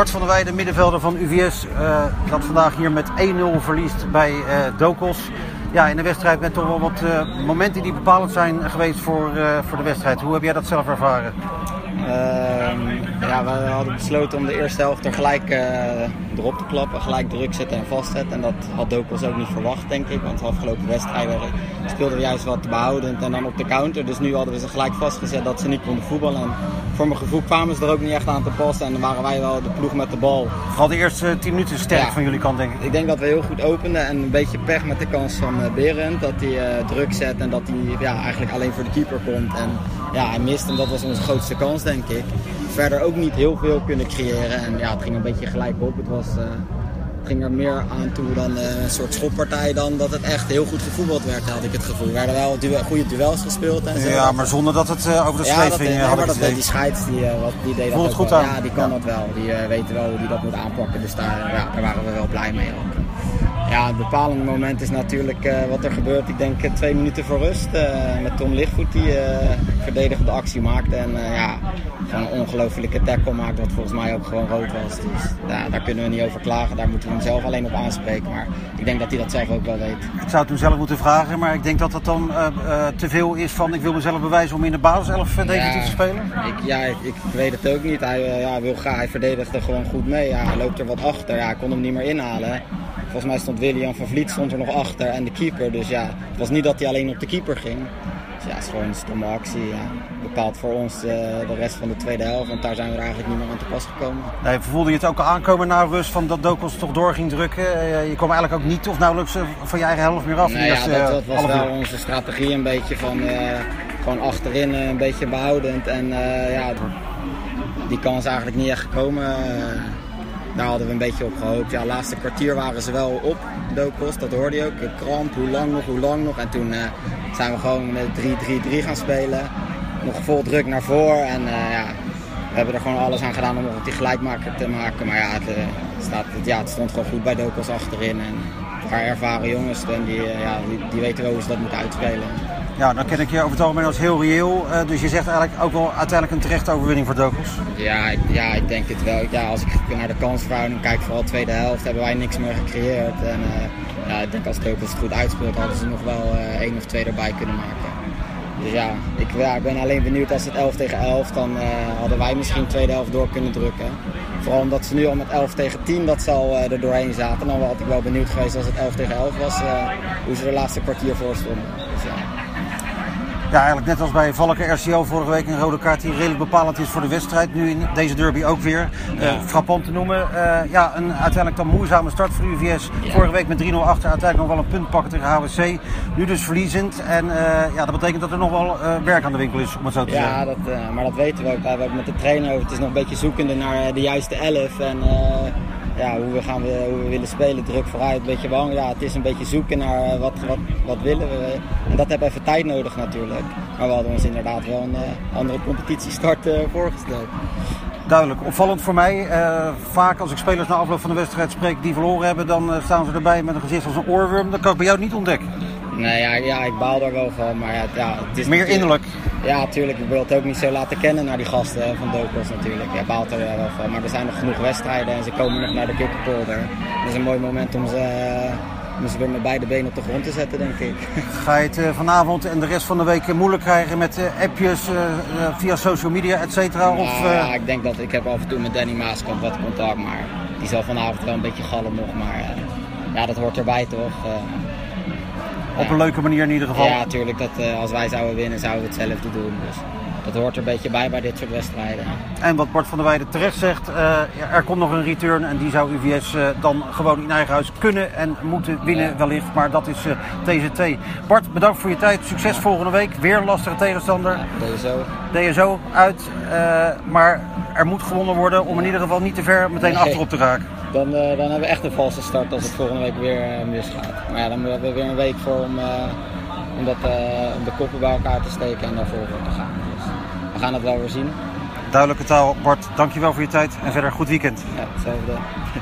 Bart van der Weijden, middenvelder van UVS, dat vandaag hier met 1-0 verliest bij Dokos. Ja, in de wedstrijd met toch wel wat momenten die bepalend zijn geweest voor de wedstrijd. Hoe heb jij dat zelf ervaren? We hadden besloten om de eerste helft er gelijk erop te klappen, gelijk druk zetten en vastzetten. En dat had Dokos ook niet verwacht, denk ik. Want de afgelopen wedstrijden speelden we juist wat behoudend en dan op de counter. Dus nu hadden we ze gelijk vastgezet dat ze niet konden voetballen. En voor mijn gevoel kwamen ze er ook niet echt aan te passen. En dan waren wij wel de ploeg met de bal. Vooral de eerste 10 minuten sterk van jullie kant, denk ik. Ik denk dat we heel goed openden en een beetje pech met de kans van Berend. Dat hij druk zet en dat hij eigenlijk alleen voor de keeper komt. En hij mist en dat was onze grootste kans, denk ik. Verder ook niet heel veel kunnen creëren en het ging een beetje gelijk op. Het ging er meer aan toe dan een soort schoppartij dan dat het echt heel goed gevoetbald werd, had ik het gevoel. Er werden wel goede duels gespeeld en zo. Ja, maar zonder dat het over de schreef ging. Die scheids die deed dat ook goed wel. aan. Ja, die kan dat wel. Die weten wel hoe die dat moet aanpakken. Dus daar waren we wel blij mee ook. Ja, het bepalende moment is natuurlijk wat er gebeurt. Ik denk 2 minuten voor rust met Tom Lichtvoet die verdedigende actie maakte en gewoon een ongelofelijke tackle maakt, wat volgens mij ook gewoon rood was. Dus daar kunnen we niet over klagen, daar moeten we hem zelf alleen op aanspreken. Maar ik denk dat hij dat zelf ook wel weet. Ik zou het hem zelf moeten vragen, maar ik denk dat dat dan te veel is van ik wil mezelf bewijzen om in de basiself definitief te spelen. Ik weet het ook niet. Hij verdedigde gewoon goed mee. Hij loopt er wat achter. Hij kon hem niet meer inhalen. Volgens mij stond William van Vliet er nog achter en de keeper. Dus het was niet dat hij alleen op de keeper ging. Dus het is gewoon een stomme actie. Ja. Bepaalt voor ons de rest van de tweede helft, want daar zijn we er eigenlijk niet meer aan te pas gekomen. Nee, voelde je het ook al aankomen na rust van dat Dokos toch door ging drukken? Je kwam eigenlijk ook niet of nauwelijks van je eigen helft meer af. Nee, dat was wel onze strategie een beetje van gewoon achterin een beetje behoudend. En die kans eigenlijk niet echt gekomen. Daar hadden we een beetje op gehoopt. Ja, laatste kwartier waren ze wel op, Dokos, dat hoorde je ook. Kramp, hoe lang nog. En toen zijn we gewoon met 3-3-3 gaan spelen. Nog vol druk naar voren. En we hebben er gewoon alles aan gedaan om nog die gelijkmaker te maken. Maar het stond gewoon goed bij Dokos achterin. En een paar ervaren jongens, en die weten wel hoe ze dat moeten uitspelen. Ja, dan ken ik je over het algemeen als heel reëel. Dus je zegt eigenlijk ook wel uiteindelijk een terechte overwinning voor Dokos. Ja, ik denk het wel. Ja, als ik naar de kansverhouding kijk, vooral de tweede helft, hebben wij niks meer gecreëerd. En ik denk als Dokos het goed uitspeelt, hadden ze nog wel 1 of 2 erbij kunnen maken. Dus ik ben alleen benieuwd als het 11 tegen 11, dan hadden wij misschien de tweede helft door kunnen drukken. Vooral omdat ze nu al met 11 tegen 10 dat ze al er doorheen zaten. Dan had ik wel benieuwd geweest als het 11 tegen 11 was, hoe ze de laatste kwartier voor stonden. Dus, ja, eigenlijk net als bij Valken RCO vorige week een rode kaart die redelijk bepalend is voor de wedstrijd. Nu in deze derby ook weer. Frappant te noemen. Een uiteindelijk dan moeizame start voor UVS. Ja. Vorige week met 3-0 achter. Uiteindelijk nog wel een punt pakken tegen HWC. Nu dus verliezend. En dat betekent dat er nog wel werk aan de winkel is, om het zo te zeggen. Maar dat weten we ook. Daar hebben we ook met de trainer over. Het is nog een beetje zoekende naar de juiste 11. En hoe we willen spelen, druk vooruit, een beetje bang. Ja, het is een beetje zoeken naar wat willen we. En dat heeft even tijd nodig natuurlijk. Maar we hadden ons inderdaad wel een andere competitiestart voorgesteld. Duidelijk. Opvallend voor mij. Vaak als ik spelers na afloop van de wedstrijd spreek die verloren hebben, dan staan ze erbij met een gezicht als een oorworm. Dat kan ik bij jou niet ontdekken. Nee, ik baal daar wel van. Maar het is meer innerlijk. Ja, natuurlijk. Ik wil het ook niet zo laten kennen naar die gasten van Dokos natuurlijk. Ja, baalt er wel van. Maar er zijn nog genoeg wedstrijden en ze komen nog naar de Kikkerpolder. Dat is een mooi moment om ze weer met beide benen op de grond te zetten, denk ik. Ga je het vanavond en de rest van de week moeilijk krijgen met appjes via social media, et cetera? Ik denk dat ik heb af en toe met Danny Maaskamp wat contact, maar die zal vanavond wel een beetje gallen nog. Maar dat hoort erbij toch. Op een leuke manier in ieder geval. Ja, natuurlijk. Als wij zouden winnen, zouden we hetzelfde doen. Dus dat hoort er een beetje bij dit soort wedstrijden. En wat Bart van der Weijden terecht zegt, er komt nog een return en die zou UVS dan gewoon in eigen huis kunnen en moeten winnen wellicht. Maar dat is TZT. Bart, bedankt voor je tijd. Succes volgende week. Weer een lastige tegenstander. DSO uit. Maar er moet gewonnen worden om in ieder geval niet te ver meteen achterop te raken. Dan hebben we echt een valse start als het volgende week weer misgaat. Maar ja, dan hebben we weer een week voor om de koppen bij elkaar te steken en daarvoor te gaan. Dus we gaan het wel weer zien. Duidelijke taal. Bart, dankjewel voor je tijd en verder goed weekend. Ja, hetzelfde.